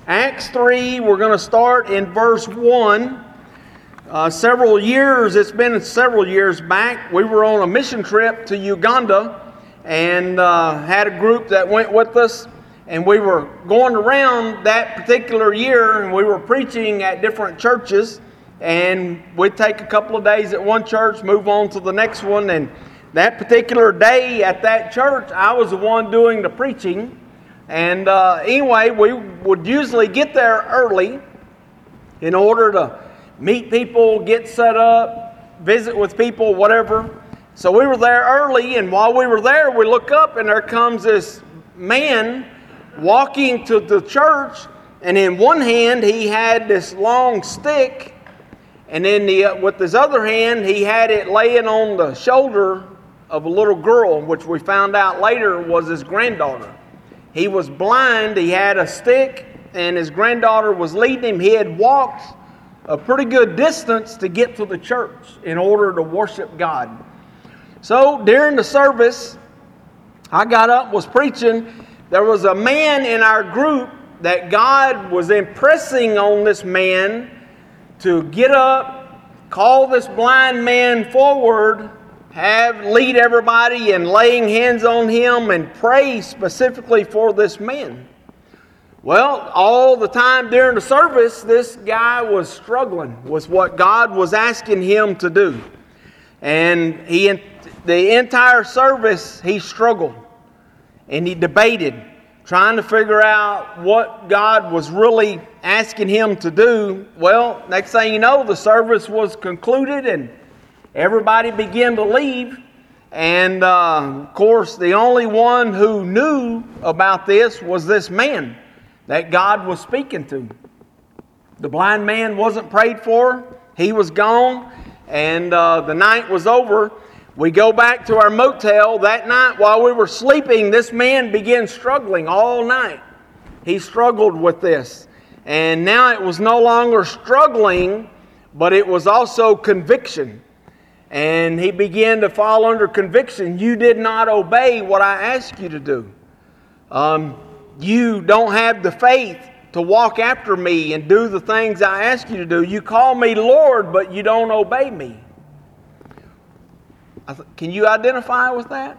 Acts 3, we're going to start in verse 1. It's been several years back, we were on a mission trip to Uganda and had a group that went with us. And we were going around that particular year and we were preaching at different churches. And we'd take a couple of days at one church, move on to the next one. And that particular day at that church, I was the one doing the preaching. And anyway, we would usually get there early in order to meet people, get set up, visit with people, whatever. So we were there early, and while we were there, we look up and there comes this man walking to the church, and in one hand he had this long stick, and then with his other hand he had it laying on the shoulder of a little girl, which we found out later was his granddaughter. He was blind, he had a stick, and his granddaughter was leading him. He had walked a pretty good distance to get to the church in order to worship God. So during the service, I got up, was preaching. There was a man in our group that God was impressing on this man to get up, call this blind man forward, lead everybody in laying hands on him and pray specifically for this man. Well, all the time during the service, this guy was struggling with what God was asking him to do. And the entire service, he struggled. And he debated, trying to figure out what God was really asking him to do. Well, next thing you know, the service was concluded and everybody began to leave. And of course, the only one who knew about this was this man that God was speaking to. The blind man wasn't prayed for. He was gone. And the night was over. We go back to our motel. That night while we were sleeping, this man began struggling all night. He struggled with this. And now it was no longer struggling, but it was also conviction. And he began to fall under conviction. You did not obey what I asked you to do. You don't have the faith to walk after me and do the things I ask you to do. You call me Lord, but you don't obey me. Can you identify with that?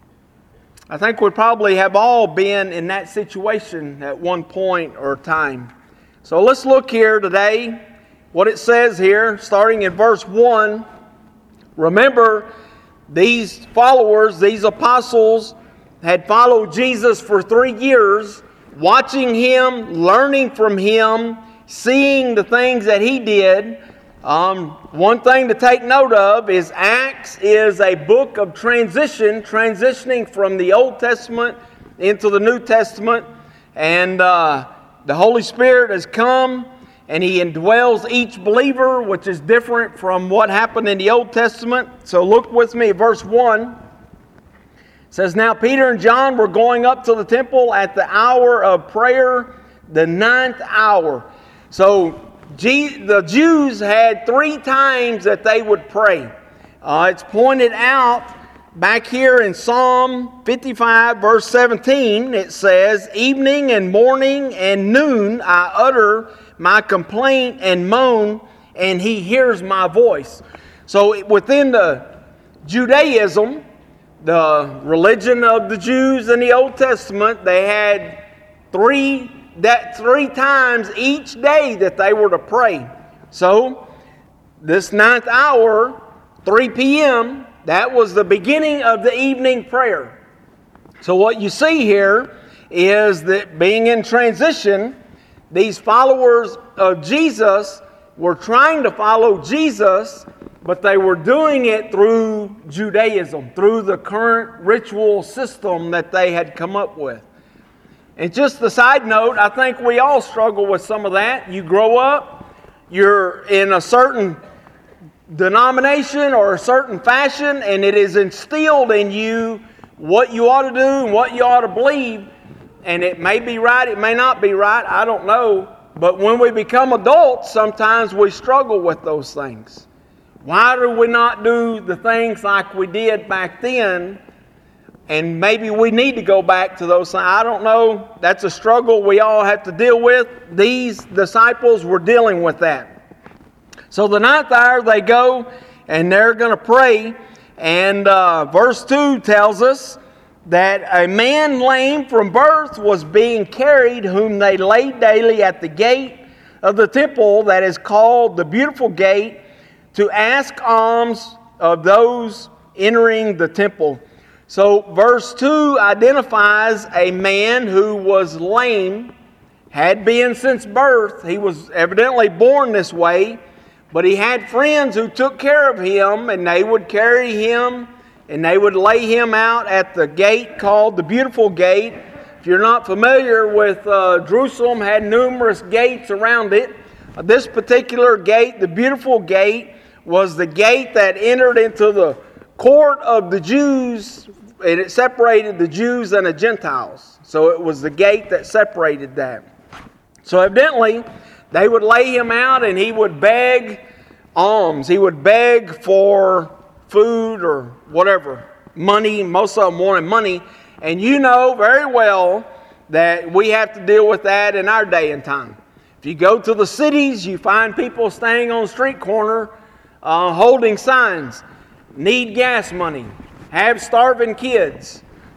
I think we probably have all been in that situation at one point or time. So let's look here today, what it says here, starting in verse 1. Remember, these followers, these apostles, had followed Jesus for 3 years, watching Him, learning from Him, seeing the things that He did. One thing to take note of is Acts is a book of transitioning from the Old Testament into the New Testament. And the Holy Spirit has come and He indwells each believer, which is different from what happened in the Old Testament. So look with me at verse 1. It says, Now Peter and John were going up to the temple at the hour of prayer, the 9th hour. So the Jews had 3 times that they would pray. It's pointed out back here in Psalm 55, verse 17. It says, Evening and morning and noon I utter my complaint and moan, and He hears my voice. So within the Judaism, the religion of the Jews in the Old Testament, they had 3 times each day that they were to pray. So, this 9th hour, 3 p.m., that was the beginning of the evening prayer. So what you see here is that being in transition, these followers of Jesus were trying to follow Jesus, but they were doing it through Judaism, through the current ritual system that they had come up with. And just a side note, I think we all struggle with some of that. You grow up, you're in a certain denomination or a certain fashion, and it is instilled in you what you ought to do and what you ought to believe. And it may be right, it may not be right, I don't know. But when we become adults, sometimes we struggle with those things. Why do we not do the things like we did back then? And maybe we need to go back to those things. I don't know. That's a struggle we all have to deal with. These disciples were dealing with that. So the ninth hour they go and they're going to pray. And verse 2 tells us that a man lame from birth was being carried, whom they laid daily at the gate of the temple that is called the Beautiful Gate, to ask alms of those entering the temple. So verse 2 identifies a man who was lame, had been since birth. He was evidently born this way, but he had friends who took care of him, and they would carry him, and they would lay him out at the gate called the Beautiful Gate. If you're not familiar with Jerusalem, had numerous gates around it. This particular gate, the Beautiful Gate, was the gate that entered into the court of the Jews, and it separated the Jews and the Gentiles. So it was the gate that separated that. So evidently, they would lay him out and he would beg alms. He would beg for food or whatever, money. Most of them wanted money. And you know very well that we have to deal with that in our day and time. If you go to the cities, you find people standing on the street corner holding signs. Need gas money. Have starving kids.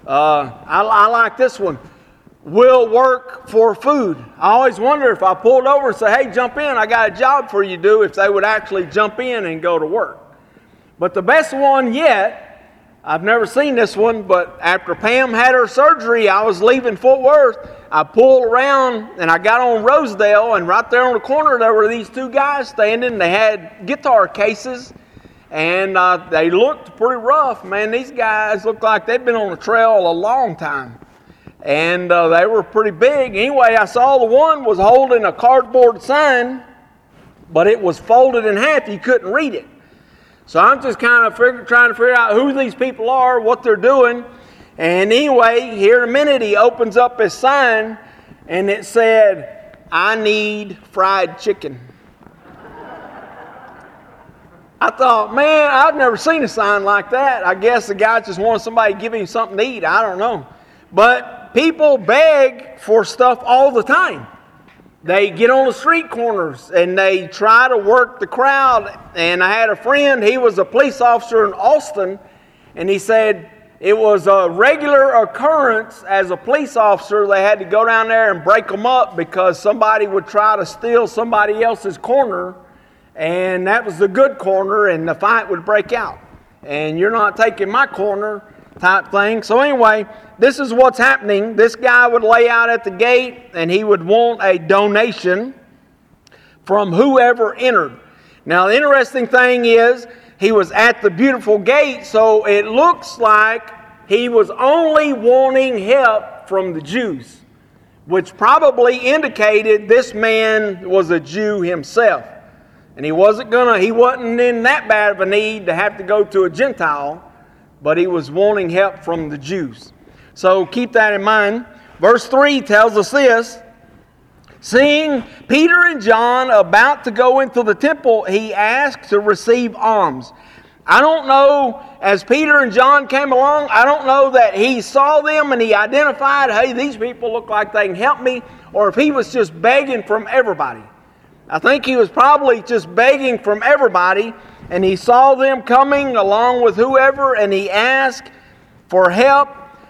I like this one. Will work for food. I always wonder if I pulled over and say, hey, jump in, I got a job for you to do, if they would actually jump in and go to work. But the best one yet, I've never seen this one, but after Pam had her surgery, I was leaving Fort Worth. I pulled around and I got on Rosedale, and right there on the corner there were these two guys standing. They had guitar cases, and they looked pretty rough. Man, these guys looked like they'd been on the trail a long time. And they were pretty big. Anyway, I saw the one was holding a cardboard sign, but it was folded in half. You couldn't read it. So I'm just kind of trying to figure out who these people are, what they're doing. And anyway, here in a minute, he opens up his sign, and it said, I need fried chicken. I thought, man, I've never seen a sign like that. I guess the guy just wanted somebody to give him something to eat. I don't know. But people beg for stuff all the time. They get on the street corners and they try to work the crowd. And I had a friend, he was a police officer in Austin, and he said it was a regular occurrence as a police officer. They had to go down there and break them up because somebody would try to steal somebody else's corner, and that was the good corner, and the fight would break out. And you're not taking my corner type thing. So anyway, this is what's happening. This guy would lay out at the gate, and he would want a donation from whoever entered. Now, the interesting thing is, he was at the Beautiful Gate, so it looks like he was only wanting help from the Jews, which probably indicated this man was a Jew himself. And he wasn't in that bad of a need to have to go to a Gentile, but he was wanting help from the Jews. So keep that in mind. Verse 3 tells us this. Seeing Peter and John about to go into the temple, he asked to receive alms. I don't know, as Peter and John came along, I don't know that he saw them and he identified, hey, these people look like they can help me, or if he was just begging from everybody. I think he was probably just begging from everybody, and he saw them coming along with whoever, and he asked for help.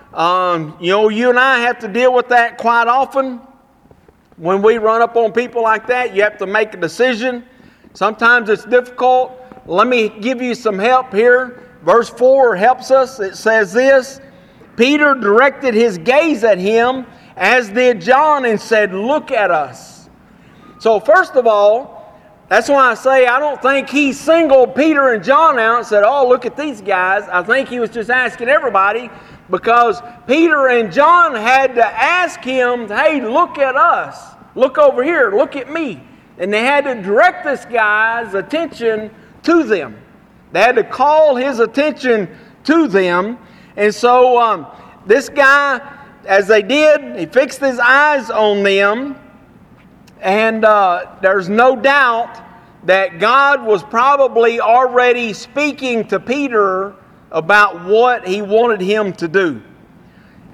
You and I have to deal with that quite often. When we run up on people like that, you have to make a decision. Sometimes it's difficult. Let me give you some help here. Verse 4 helps us. It says this, Peter directed his gaze at him, as did John, and said, look at us. So first of all, that's why I say I don't think he singled Peter and John out and said, oh, look at these guys. I think he was just asking everybody, because Peter and John had to ask him, hey, look at us. Look over here. Look at me. And they had to direct this guy's attention to them. They had to call his attention to them. And so this guy, as they did, he fixed his eyes on them. And there's no doubt that God was probably already speaking to Peter about what he wanted him to do.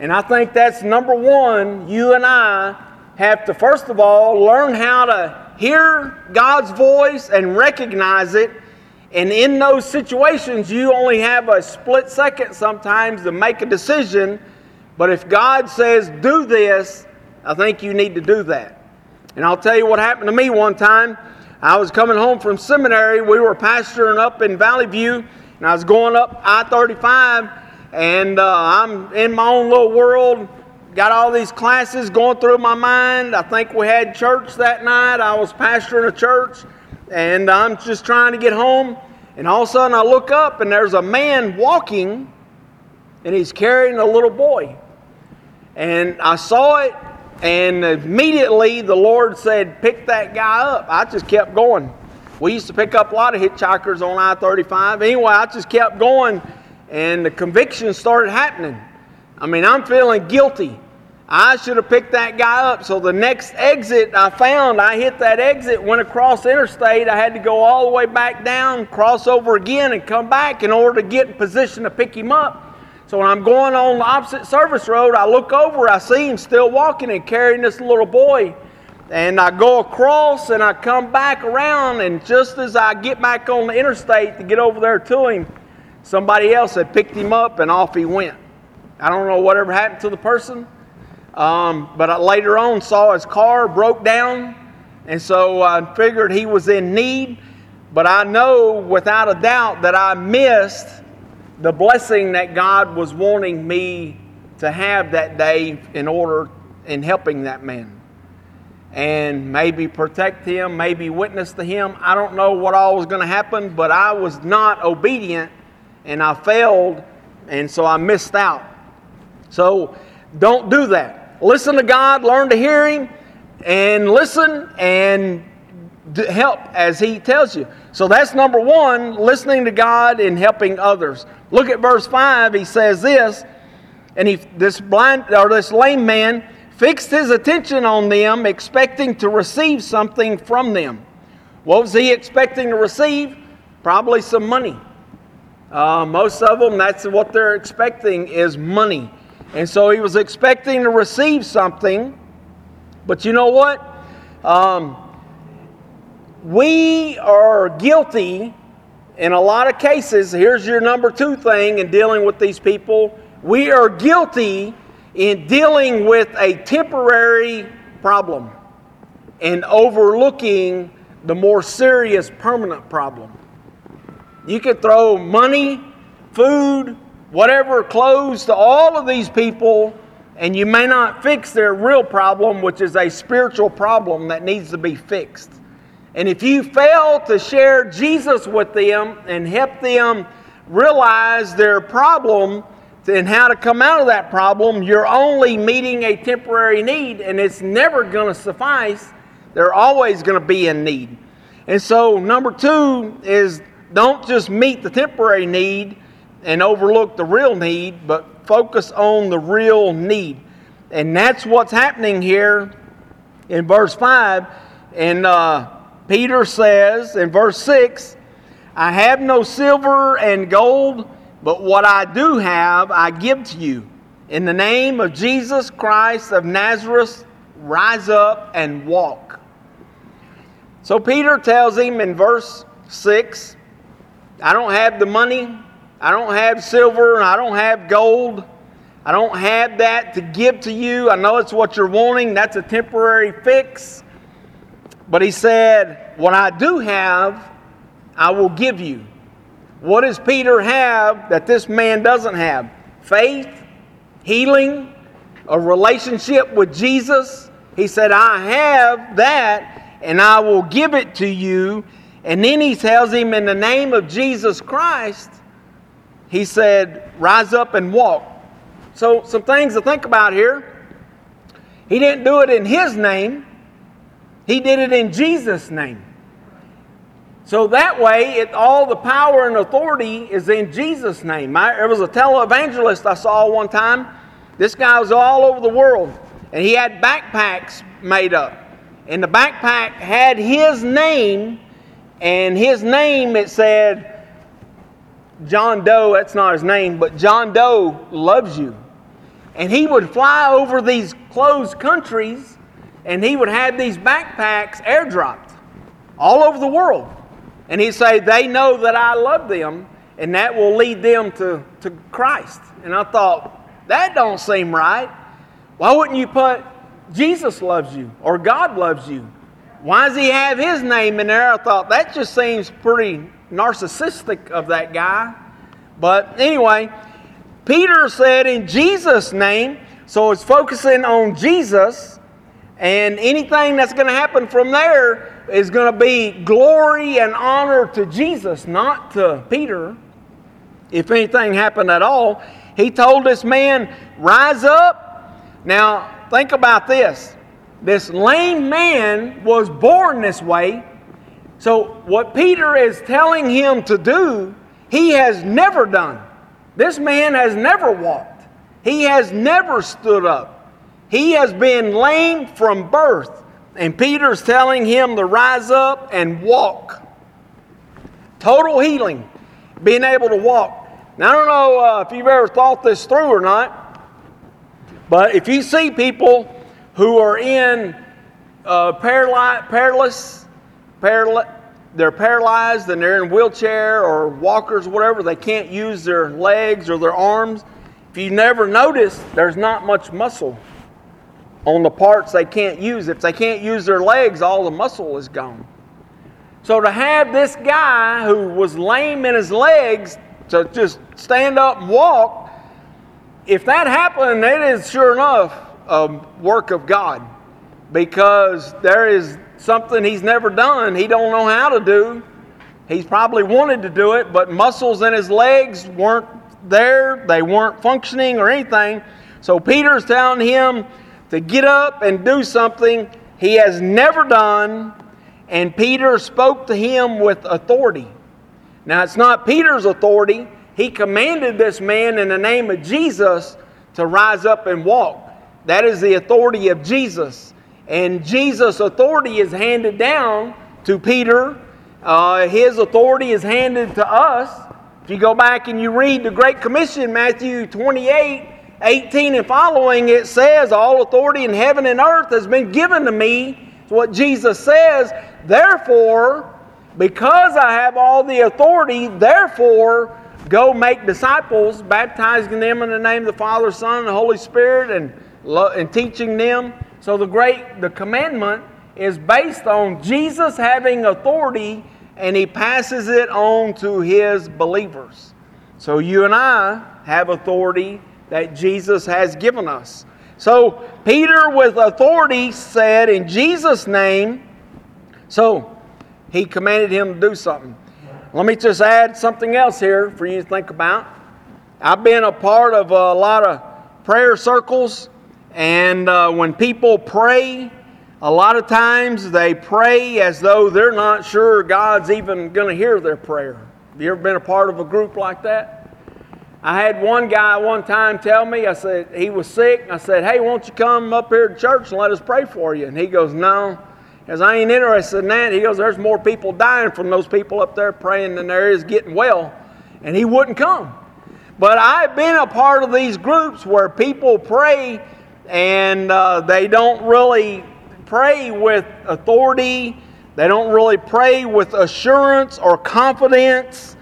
And I think that's number one. You and I have to, first of all, learn how to hear God's voice and recognize it. And in those situations, you only have a split second sometimes to make a decision. But if God says, do this, I think you need to do that. And I'll tell you what happened to me one time. I was coming home from seminary. We were pastoring up in Valley View, and I was going up I-35, and I'm in my own little world, got all these classes going through my mind. I think we had church that night. I was pastoring a church, and I'm just trying to get home. And all of a sudden I look up, and there's a man walking, and he's carrying a little boy. And I saw it, and immediately the Lord said, pick that guy up. I just kept going. We used to pick up a lot of hitchhikers on I-35. Anyway, I just kept going, and the conviction started happening. I mean, I'm feeling guilty. I should have picked that guy up. So the next exit I found, I hit that exit, went across the interstate. I had to go all the way back down, cross over again, and come back in order to get in position to pick him up. So when I'm going on the opposite service road, I look over, I see him still walking and carrying this little boy. And I go across and I come back around, and just as I get back on the interstate to get over there to him, somebody else had picked him up and off he went. I don't know whatever happened to the person, but I later on saw his car broke down, and so I figured he was in need. But I know without a doubt that I missed the blessing that God was wanting me to have that day in helping that man. And maybe protect him, maybe witness to him. I don't know what all was going to happen, but I was not obedient, and I failed, and so I missed out. So don't do that. Listen to God, learn to hear Him, and listen and help as He tells you. So that's number one, listening to God and helping others. Look at verse 5. He says this, and this lame man fixed his attention on them, expecting to receive something from them. What was he expecting to receive? Probably some money. Most of them, that's what they're expecting, is money. And so he was expecting to receive something. But you know what? We are guilty in a lot of cases. Here's your number two thing in dealing with these people. We are guilty in dealing with a temporary problem and overlooking the more serious permanent problem. You could throw money, food, whatever, clothes to all of these people, and you may not fix their real problem, which is a spiritual problem that needs to be fixed. And if you fail to share Jesus with them and help them realize their problem and how to come out of that problem, you're only meeting a temporary need, and it's never going to suffice. They're always going to be in need. And so number two is, don't just meet the temporary need and overlook the real need, but focus on the real need. And that's what's happening here in verse 5. And Peter says in verse 6, I have no silver and gold, but what I do have I give to you. In the name of Jesus Christ of Nazareth, rise up and walk. So Peter tells him in verse 6, I don't have the money, I don't have silver, and I don't have gold. I don't have that to give to you. I know it's what you're wanting. That's a temporary fix. But he said, what I do have, I will give you. What does Peter have that this man doesn't have? Faith, healing, a relationship with Jesus. He said, I have that, and I will give it to you. And then he tells him, in the name of Jesus Christ, he said, rise up and walk. So some things to think about here. He didn't do it in his name. He did it in Jesus' name. So that way, all the power and authority is in Jesus' name. There was a televangelist I saw one time. This guy was all over the world. And he had backpacks made up. And the backpack had his name. And his name, it said, John Doe. That's not his name, but John Doe loves you. And he would fly over these closed countries, and he would have these backpacks airdropped all over the world. And he'd say, they know that I love them, and that will lead them to Christ. And I thought, that don't seem right. Why wouldn't you put Jesus loves you or God loves you? Why does he have his name in there? I thought, that just seems pretty narcissistic of that guy. But anyway, Peter said in Jesus' name, so it's focusing on Jesus, and anything that's going to happen from there is going to be glory and honor to Jesus, not to Peter, if anything happened at all. He told this man, rise up. Now, think about this. This lame man was born this way. So what Peter is telling him to do, he has never done. This man has never walked. He has never stood up. He has been lame from birth. And Peter's telling him to rise up and walk. Total healing. Being able to walk. Now, I don't know if you've ever thought this through or not, but if you see people who are in they're paralyzed and they're in a wheelchair or walkers or whatever, they can't use their legs or their arms. If you never noticed, there's not much muscle on the parts they can't use. If they can't use their legs, all the muscle is gone. So to have this guy who was lame in his legs to just stand up and walk, if that happened, it is sure enough a work of God, because there is something he's never done. He don't know how to do. He's probably wanted to do it, but muscles in his legs weren't there. They weren't functioning or anything. So Peter's telling him to get up and do something he has never done, and Peter spoke to him with authority. Now, it's not Peter's authority. He commanded this man in the name of Jesus to rise up and walk. That is the authority of Jesus. And Jesus' authority is handed down to Peter. His authority is handed to us. If you go back and you read the Great Commission, Matthew 28:18 and following, it says, all authority in heaven and earth has been given to me. It's what Jesus says. Therefore, because I have all the authority, therefore, go make disciples, baptizing them in the name of the Father, Son, and the Holy Spirit, and teaching them. So the commandment is based on Jesus having authority, and he passes it on to his believers. So you and I have authority that Jesus has given us. So Peter with authority said in Jesus' name, so he commanded him to do something. Let me just add something else here for you to think about. I've been a part of a lot of prayer circles, and when people pray, a lot of times they pray as though they're not sure God's even going to hear their prayer. Have you ever been a part of a group like that? I had one guy one time tell me, I said, he was sick. I said, hey, won't you come up here to church and let us pray for you? And he goes, no. Because I ain't interested in that. He goes, there's more people dying from those people up there praying than there is getting well. And he wouldn't come. But I've been a part of these groups where people pray and they don't really pray with authority. They don't really pray with assurance or confidence.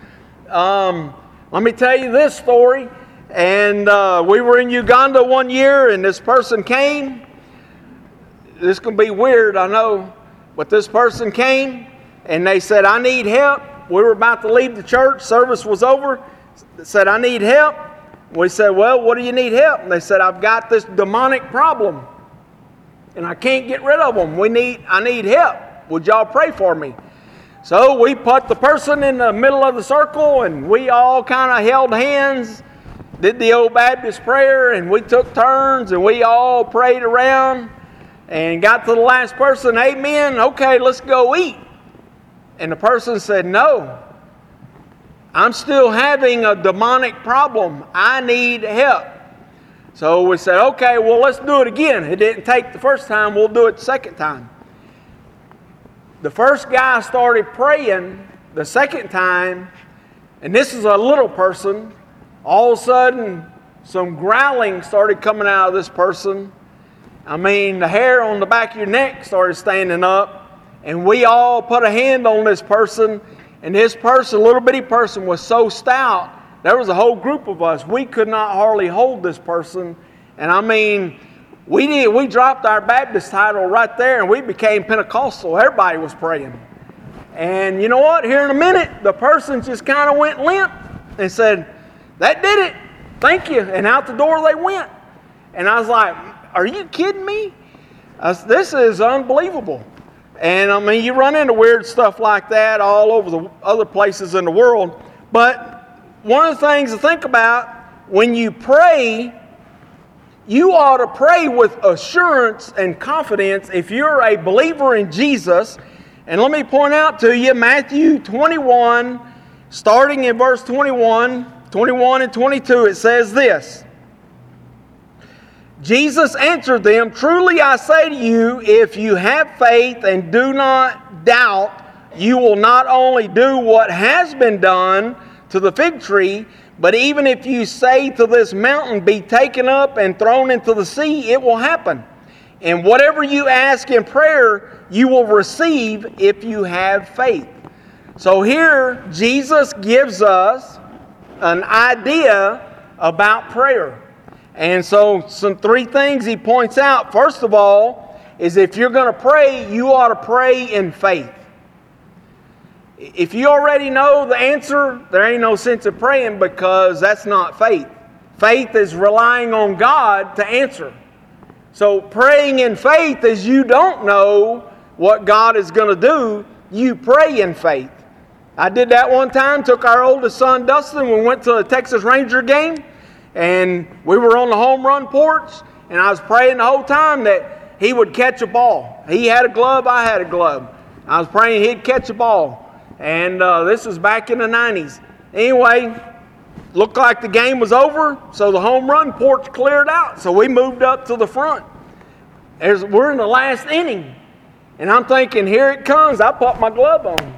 Let me tell you this story. And we were in Uganda one year, and this person came. This is going to be weird, I know. But this person came, and they said, I need help. We were about to leave the church. Service was over. They said, I need help. We said, well, what do you need help? And they said, I've got this demonic problem, and I can't get rid of them. I need help. Would y'all pray for me? So we put the person in the middle of the circle, and we all kind of held hands, did the old Baptist prayer, and we took turns, and we all prayed around. And got to the last person, amen, okay, let's go eat. And the person said, no, I'm still having a demonic problem. I need help. So we said, okay, well, let's do it again. It didn't take the first time, we'll do it the second time. The first guy started praying the second time, and this is a little person. All of a sudden, some growling started coming out of this person. I mean, the hair on the back of your neck started standing up, and we all put a hand on this person, and this person, little bitty person, was so stout, there was a whole group of us. We could not hardly hold this person, and I mean, we dropped our Baptist title right there, and we became Pentecostal. Everybody was praying. And you know what? Here in a minute, the person just kind of went limp and said, "That did it. Thank you." And out the door they went. And I was like, "Are you kidding me?" This is unbelievable. And I mean, you run into weird stuff like that all over the other places in the world. But one of the things to think about, when you pray, you ought to pray with assurance and confidence if you're a believer in Jesus. And let me point out to you, Matthew 21, starting in verse 21 and 22, it says this. Jesus answered them, "Truly I say to you, if you have faith and do not doubt, you will not only do what has been done to the fig tree, but even if you say to this mountain, be taken up and thrown into the sea, it will happen. And whatever you ask in prayer, you will receive if you have faith." So here, Jesus gives us an idea about prayer. And so some three things he points out. First of all, is if you're going to pray, you ought to pray in faith. If you already know the answer, there ain't no sense of praying, because that's not faith. Faith is relying on God to answer. So praying in faith is you don't know what God is going to do. You pray in faith. I did that one time, took our oldest son Dustin, we went to a Texas Ranger game, and we were on the home run porch, and I was praying the whole time that he would catch a ball. He had a glove, I had a glove. I was praying he'd catch a ball. And this was back in the 90s. Anyway, looked like the game was over, so the home run porch cleared out. So we moved up to the front. We're in the last inning. And I'm thinking, here it comes. I put my glove on.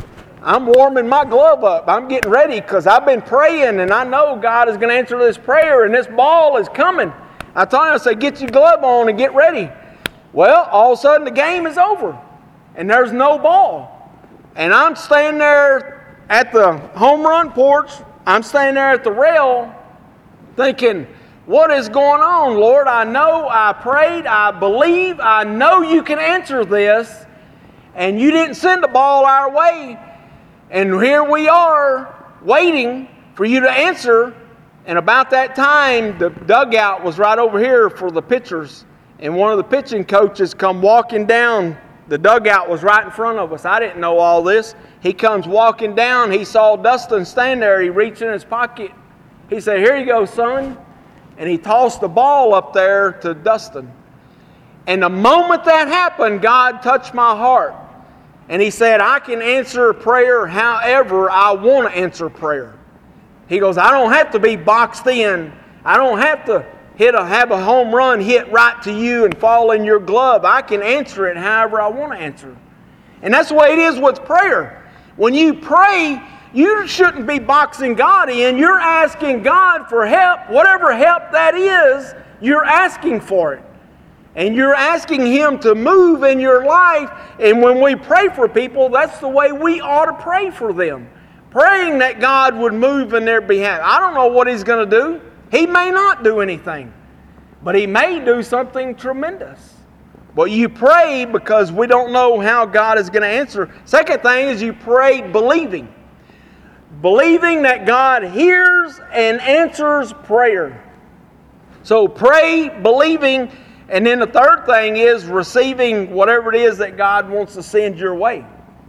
I'm warming my glove up. I'm getting ready because I've been praying, and I know God is going to answer this prayer, and this ball is coming. I told him, I said, "Get your glove on and get ready." Well, all of a sudden the game is over, and there's no ball. And I'm standing there at the home run porch. I'm standing there at the rail thinking, what is going on, Lord? I know I prayed. I believe. I know you can answer this. And you didn't send the ball our way. And here we are waiting for you to answer. And about that time, the dugout was right over here for the pitchers. And one of the pitching coaches come walking down. The dugout was right in front of us. I didn't know all this. He comes walking down. He saw Dustin stand there. He reached in his pocket. He said, "Here you go, son." And he tossed the ball up there to Dustin. And the moment that happened, God touched my heart. And he said, "I can answer prayer however I want to answer prayer." He goes, "I don't have to be boxed in. I don't have to have a home run hit right to you and fall in your glove. I can answer it however I want to answer." And that's the way it is with prayer. When you pray, you shouldn't be boxing God in. You're asking God for help. Whatever help that is, you're asking for it. And you're asking Him to move in your life. And when we pray for people, that's the way we ought to pray for them. Praying that God would move in their behalf. I don't know what He's going to do. He may not do anything, but He may do something tremendous. But you pray because we don't know how God is going to answer. Second thing is you pray believing. Believing that God hears and answers prayer. So pray believing, and then the third thing is receiving whatever it is that God wants to send your way.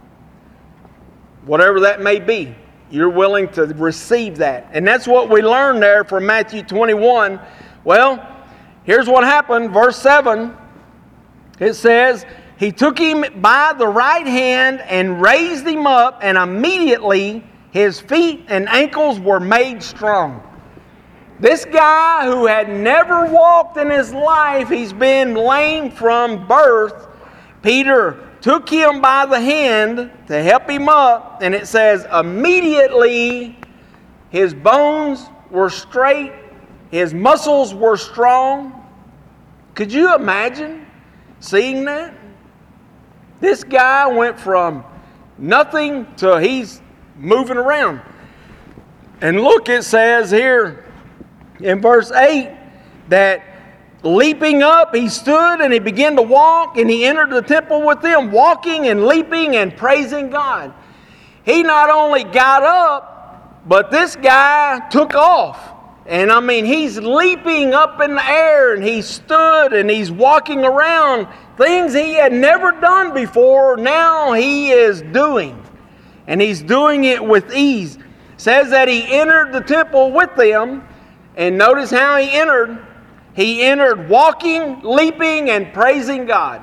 Whatever that may be. You're willing to receive that. And that's what we learned there from Matthew 21. Well, here's what happened. Verse 7, it says, "He took him by the right hand and raised him up, and immediately his feet and ankles were made strong." This guy who had never walked in his life, he's been lame from birth, Peter took him by the hand to help him up, and it says immediately his bones were straight His muscles were strong. Could you imagine seeing that? This guy went from nothing to he's moving around. And look, it says here in verse 8 that leaping up, he stood and he began to walk, and he entered the temple with them, walking and leaping and praising God. He not only got up, but this guy took off. And I mean, he's leaping up in the air, and he stood and he's walking around. Things he had never done before, now he is doing. And he's doing it with ease. It says that he entered the temple with them, and notice how he entered. He entered walking, leaping, and praising God.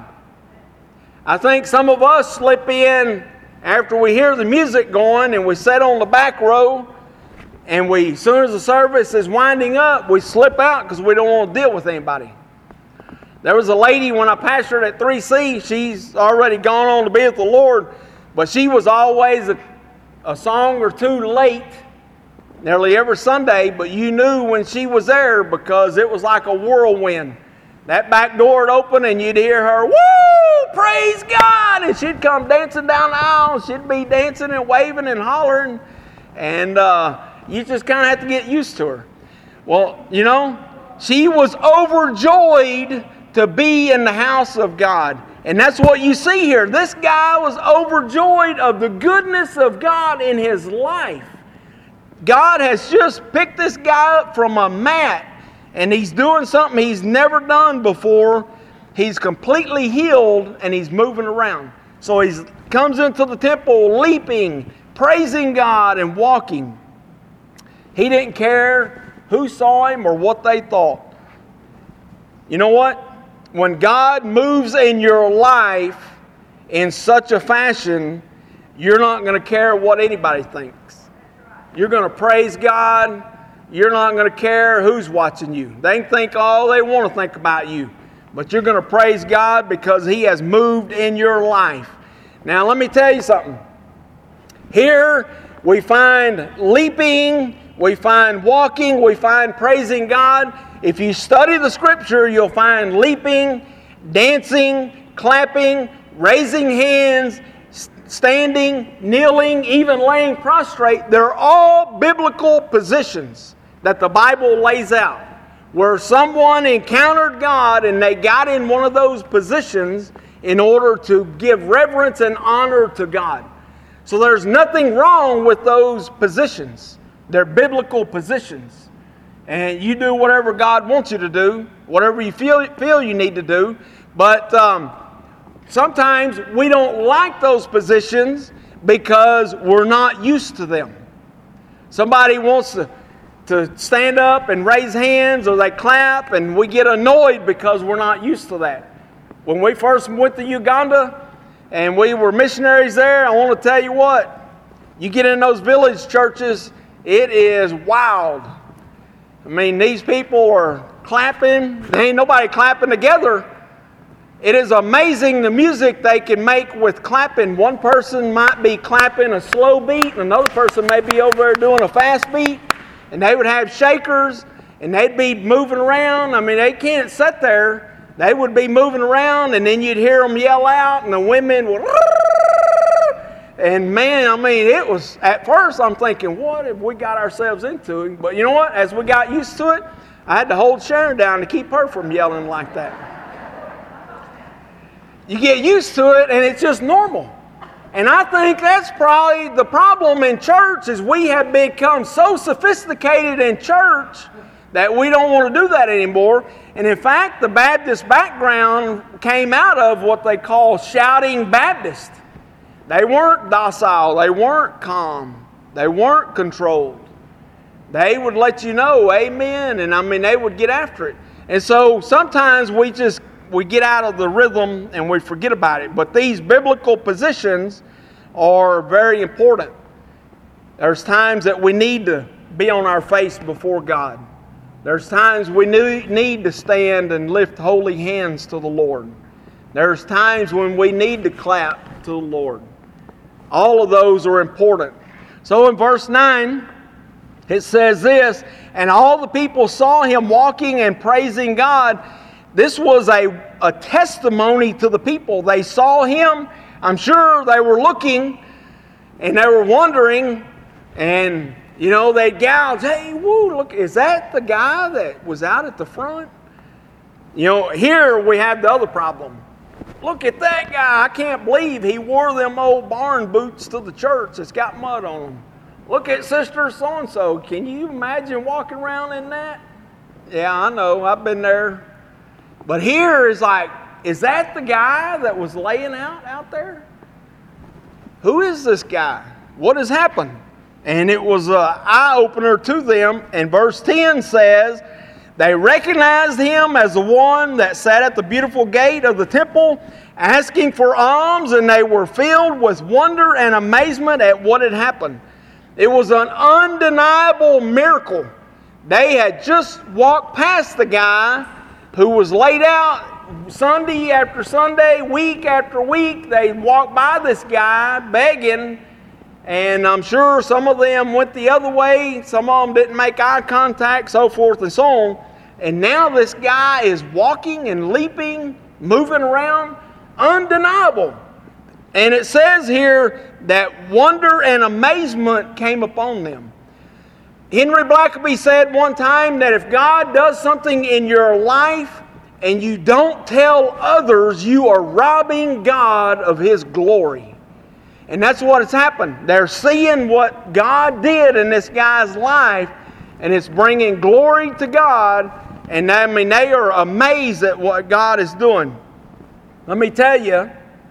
I think some of us slip in after we hear the music going and we sit on the back row, and as soon as the service is winding up, we slip out because we don't want to deal with anybody. There was a lady when I pastored at 3C, she's already gone on to be with the Lord, but she was always a song or two late, nearly every Sunday, but you knew when she was there because it was like a whirlwind. That back door would open and you'd hear her, woo, praise God, and she'd come dancing down the aisle. She'd be dancing and waving and hollering, and you just kind of have to get used to her. Well, you know, she was overjoyed to be in the house of God. And that's what you see here. This guy was overjoyed of the goodness of God in his life. God has just picked this guy up from a mat, and he's doing something he's never done before. He's completely healed, and he's moving around. So he comes into the temple leaping, praising God, and walking. He didn't care who saw him or what they thought. You know what? When God moves in your life in such a fashion, you're not going to care what anybody thinks. You're going to praise God. You're not going to care who's watching you. They can think all they want to think about you. But you're going to praise God because He has moved in your life. Now, let me tell you something. Here we find leaping, we find walking, we find praising God. If you study the Scripture, you'll find leaping, dancing, clapping, raising hands, standing, kneeling, even laying prostrate. They're all biblical positions that the Bible lays out, where someone encountered God and they got in one of those positions in order to give reverence and honor to God. So there's nothing wrong with those positions. They're biblical positions. And you do whatever God wants you to do, whatever you feel you need to do. But sometimes we don't like those positions because we're not used to them. Somebody wants to stand up and raise hands, or they clap, and we get annoyed because we're not used to that. When we first went to Uganda and we were missionaries there, I want to tell you what, you get in those village churches, it is wild. I mean, these people are clapping. There ain't nobody clapping together. It is amazing the music they can make with clapping. One person might be clapping a slow beat, and another person may be over there doing a fast beat, and they would have shakers, and they'd be moving around. I mean, they can't sit there. They would be moving around, and then you'd hear them yell out, and the women would... And man, I mean, it was, at first I'm thinking, what have we got ourselves into? But you know what? As we got used to it, I had to hold Sharon down to keep her from yelling like that. You get used to it, and it's just normal. And I think that's probably the problem in church, is we have become so sophisticated in church that we don't want to do that anymore. And in fact, the Baptist background came out of what they call shouting Baptist. They weren't docile. They weren't calm. They weren't controlled. They would let you know, amen, and I mean, they would get after it. And so sometimes we get out of the rhythm and we forget about it. But these biblical positions are very important. There's times that we need to be on our face before God. There's times we need to stand and lift holy hands to the Lord. There's times when we need to clap to the Lord. All of those are important. So in verse 9, It says this, and all the people saw him walking and praising God. This was a testimony to the people. They saw him. I'm sure they were looking and they were wondering, and they'd gouge, hey, woo, look, is that the guy that was out at the front? Here we have the other problem. Look at that guy. I can't believe he wore them old barn boots to the church that's got mud on them. Look at Sister so-and-so. Can you imagine walking around in that? Yeah, I know. I've been there. But here is like, is that the guy that was laying out there? Who is this guy? What has happened? And it was an eye-opener to them. And verse 10 says, they recognized him as the one that sat at the beautiful gate of the temple, asking for alms, and they were filled with wonder and amazement at what had happened. It was an undeniable miracle. They had just walked past the guy who was laid out Sunday after Sunday, week after week. They walked by this guy begging, and I'm sure some of them went the other way. Some of them didn't make eye contact, so forth and so on. And now this guy is walking and leaping, moving around, undeniable. And it says here that wonder and amazement came upon them. Henry Blackaby said one time that if God does something in your life and you don't tell others, you are robbing God of His glory. And that's what has happened. They're seeing what God did in this guy's life, and it's bringing glory to God. And they are amazed at what God is doing. Let me tell you,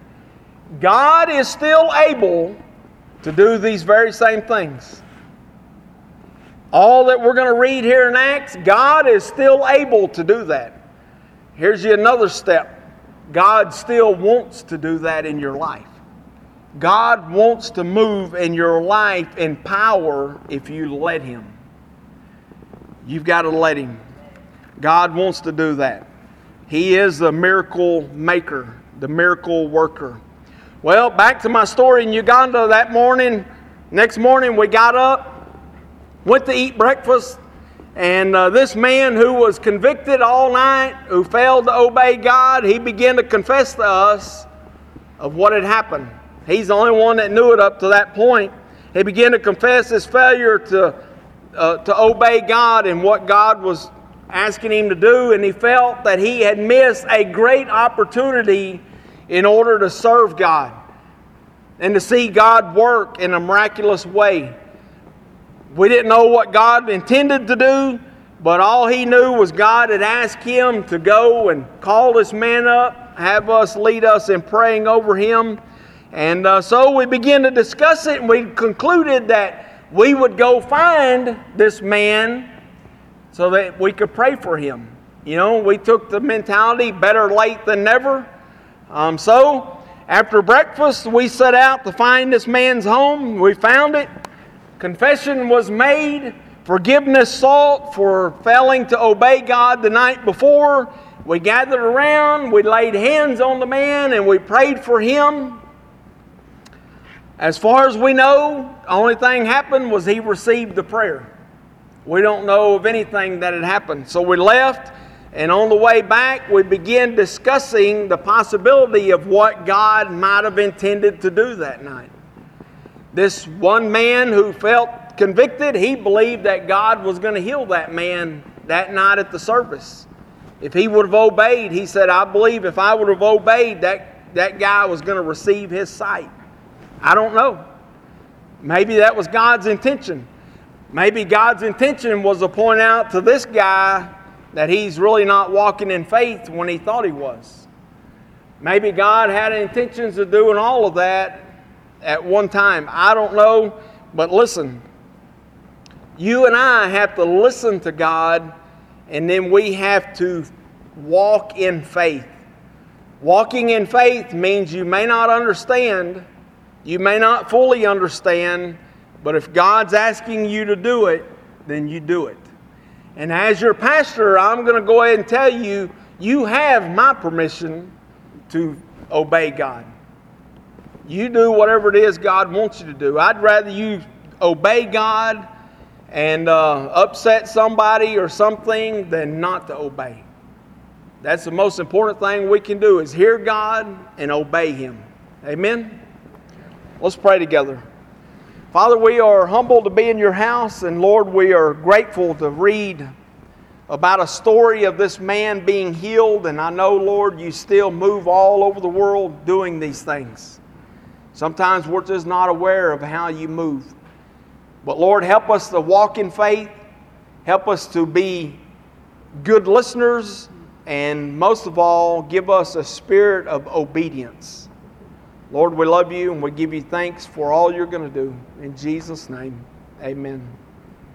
God is still able to do these very same things. All that we're going to read here in Acts, God is still able to do that. Here's you another step. God still wants to do that in your life. God wants to move in your life in power if you let Him. You've got to let Him. God wants to do that. He is the miracle maker, the miracle worker. Well, back to my story in Uganda that morning. Next morning we got up, went to eat breakfast, and this man who was convicted all night, who failed to obey God, he began to confess to us of what had happened. He's the only one that knew it up to that point. He began to confess his failure to obey God and what God was asking him to do, and he felt that he had missed a great opportunity in order to serve God and to see God work in a miraculous way. We didn't know what God intended to do, but all he knew was God had asked him to go and call this man up, have us lead us in praying over him. And so we began to discuss it, and we concluded that we would go find this man so that we could pray for him. We took the mentality, better late than never. So after breakfast, we set out to find this man's home. We found it. Confession was made. Forgiveness sought for failing to obey God the night before. We gathered around. We laid hands on the man and we prayed for him. As far as we know, the only thing happened was he received the prayer. We don't know of anything that had happened. So we left, and on the way back, we began discussing the possibility of what God might have intended to do that night. This one man who felt convicted, he believed that God was going to heal that man that night at the service. If he would have obeyed, he said, I believe if I would have obeyed, that guy was going to receive his sight. I don't know. Maybe that was God's intention. Maybe God's intention was to point out to this guy that he's really not walking in faith when he thought he was. Maybe God had intentions of doing all of that at one time. I don't know. But listen, you and I have to listen to God, and then we have to walk in faith. Walking in faith means you may not understand, you may not fully understand, but if God's asking you to do it, then you do it. And as your pastor, I'm going to go ahead and tell you, you have my permission to obey God. You do whatever it is God wants you to do. I'd rather you obey God and upset somebody or something than not to obey. That's the most important thing we can do, is hear God and obey Him. Amen? Let's pray together. Father, we are humbled to be in your house, and Lord, we are grateful to read about a story of this man being healed, and I know, Lord, you still move all over the world doing these things. Sometimes we're just not aware of how you move. But Lord, help us to walk in faith. Help us to be good listeners. And most of all, give us a spirit of obedience. Lord, we love you and we give you thanks for all you're going to do. In Jesus' name, amen.